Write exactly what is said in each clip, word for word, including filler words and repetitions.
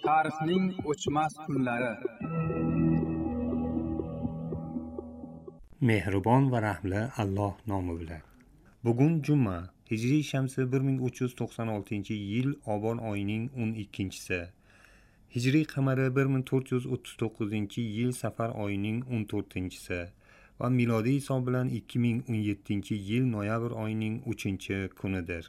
Tarixning o'chmas kunlari. Mehribon va rahmli Alloh nomi bilan. Bugun juma, Hijriy shamsi bir ming uch yuz to'qson oltinchi yil Obon oyining o'n ikkinchisi. Hijriy qamari bir ming to'rt yuz o'ttiz to'qqizinchi yil Safar oyining o'n to'rtinchisi va milodiy hisob bilan ikki ming o'n yettinchi yil noyabr oyining uchinchi kunidir.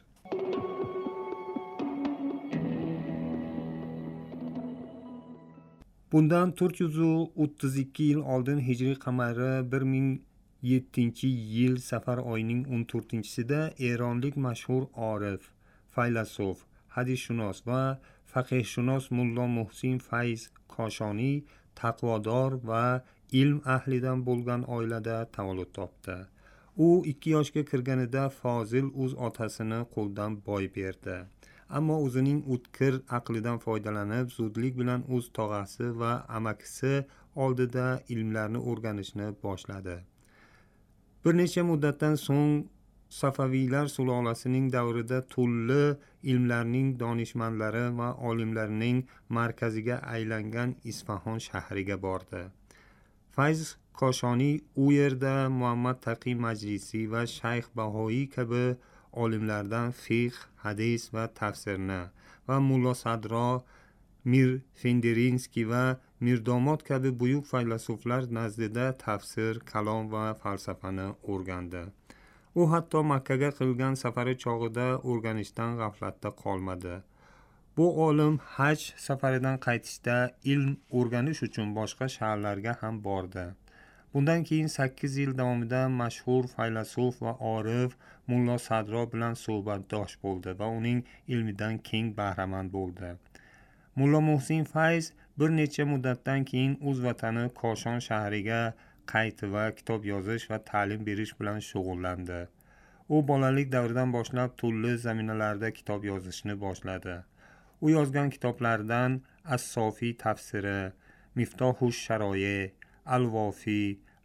Bundan to'rt yuz o'ttiz ikki yil oldin Hijriy qamari bir ming yettinchi yil Safar oyining o'n to'rtinchisida Eronlik mashhur orif, faylasuf, hadisshunos va faqihshunos Mullo Muhsin Fayz Koshoniy taqvodor va ilm ahlidan bo'lgan oilada tavallud topdi. U ikki yoshga kirganida Fozil o'z otasini qo'ldan boy berdi. Ammo o'zining o'tkir aqlidan foydalanib, zudlik bilan o'z tog'asi va amakisi oldida ilmlarni o'rganishni boshladi. Bir necha muddatdan so'ng Safaviylar sulolasining davrida turli ilmlarning donishmandlari va olimlarining markaziga aylangan Isfahon shahriga bordi. Fayz Koshoniy u yerda Muhammad Taqiy Majlisi va Shayx Bahoiy kabi olimlardan fiqh, hadis va tafsirni va Mullo Sadro, Mir Fenderinskiy va Mirdomod kabi buyuk faylasuflar nazdida tafsir, kalom va falsafani o'rgandi. U hatto Makkaga qilgan safari chog'ida o'rganishdan g'aflatda qolmadi. Bu olim haj safaridan qaytishda ilm o'rganish uchun boshqa shaharlarga ham bordi. Bundan keyin sakkiz yil davomida mashhur faylasuf va orif Mullo Sadro bilan suhbatdosh bo'ldi va uning ilmidan keng bahramand bo'ldi. Mullo Muhsin Fayz bir necha muddatdan keyin o'z vatani Koshon shahriga qaytdi va kitob yozish va ta'lim berish bilan shug'ullandi. U bolalik davridan boshlab turli zaminalarda kitob yozishni boshladi. U yozgan kitoblardan As-Sofi tafsiri, Miftohush Sharoye, Al-Vofi,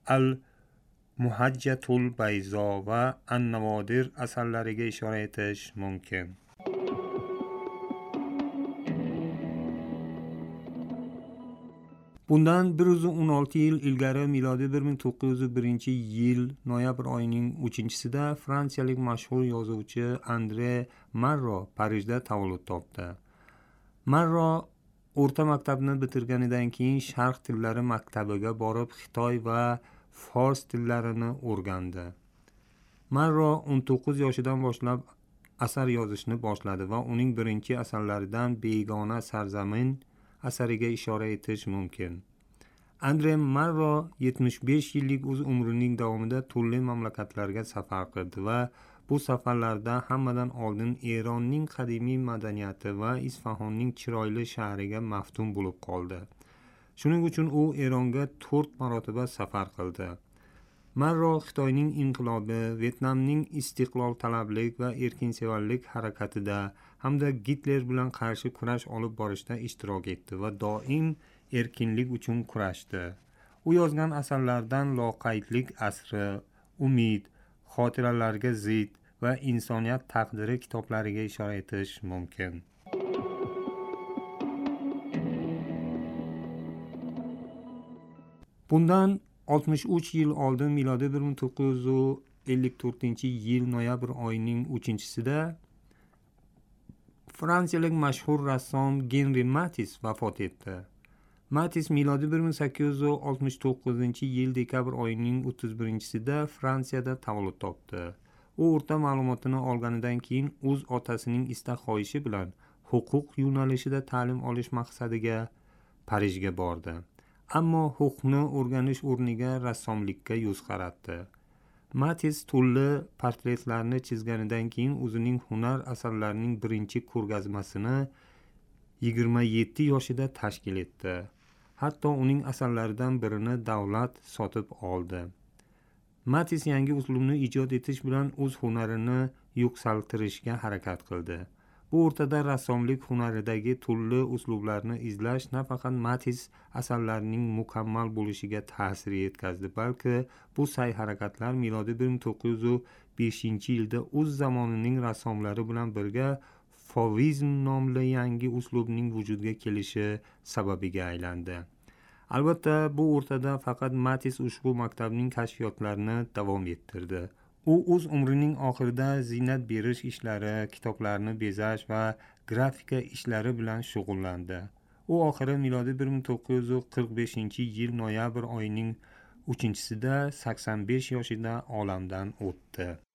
Al-Muhajjatul Bayzo va An-Navodir asarlariga ishora etish mumkin. Bundan bir yuz o'n olti yil ilgari milodiy bir ming to'qqiz yuz birinchi yil noyabr oyining uchinchisida fransiyalik mashhur yozuvchi Andre Marro Parijda tavallud topdi. Marro o'rta maktabni bitirganidan keyin sharq tillari maktabiga borib Xitoy va fors tillarini o'rgandi. Marro o'n to'qqiz yoshidan boshlab asar yozishni boshladi va uning birinchi asarlaridan Begona sarzamin asariga ishora etish mumkin. Andre Marro yetmish besh yillik o'z umrining davomida turli mamlakatlarga safar qildi va bu safarlarda hammadan oldin Eronning qadimiy madaniyati va Isfahonning chiroyli shahriga maftun bo'lib qoldi. Shuning uchun u Eronga to'rt marotaba safar qildi. Marro Xitoyning inqilobi, Vyetnamning istiqlol talablik va erkinsevarlik harakatida hamda Gitler bilan qarshi kurash olib borishda ishtirok etdi va doim erkinlik uchun kurashdi. U yozgan asarlardan Loqaydlik asri, Umid, Xotiralarga zid va Insoniyat taqdiri kitoblariga ishora etish mumkin. Bundan oltmish uch yil oldin milodiy bir ming to'qqiz yuz ellik to'rtinchi yil noyabr oyining uchinchisida fransiyalik mashhur rassom Henri Matisse vafot etdi. Matisse milodiy bir ming sakkiz yuz oltmish to'qqizinchi yil dekabr oyining o'ttiz birinchisida Fransiyada tavallud topdi. U o'rta ma'lumotini olganidan keyin o'z otasining istak-xohishi bilan huquq yo'nalishida ta'lim olish maqsadiga Parijga bordi. Ammo huquqni o'rganish o'rniga rassomlikka yuz qaratdi. Matisse turli portretlarni chizganidan keyin o'zining hunar asarlarining birinchi ko'rgazmasini yigirma yetti yoshida tashkil etdi. Hatto uning asarlaridan birini davlat sotib oldi. Matisse yangi uslubni ijod etish bilan o'z hunarini yuksaltirishga harakat qildi. Bu o'rtada rassomlik hunaridagi turli uslublarni izlash nafaqat Matisse asarlarining mukammal bo'lishiga ta'sir yetkazdi, balki bu sa'y-harakatlar milodiy bir ming to'qqiz yuz beshinchi yilda o'z zamonining rassomlari bilan birga Fovizm nomli yangi uslubning vujudga kelishi sababiga aylandi. Albatta, bu o'rtada faqat Matisse ushbu maktabning kashfiyotlarini davom ettirdi. U o'z umrining oxirida ziynat berish ishlari, kitoblarni bezash va grafika ishlari bilan shug'ullandi. U oxiri milodiy bir ming to'qqiz yuz qirq beshinchi yil noyabr oyining uchinchisida sakson besh yoshida olamdan o'tdi.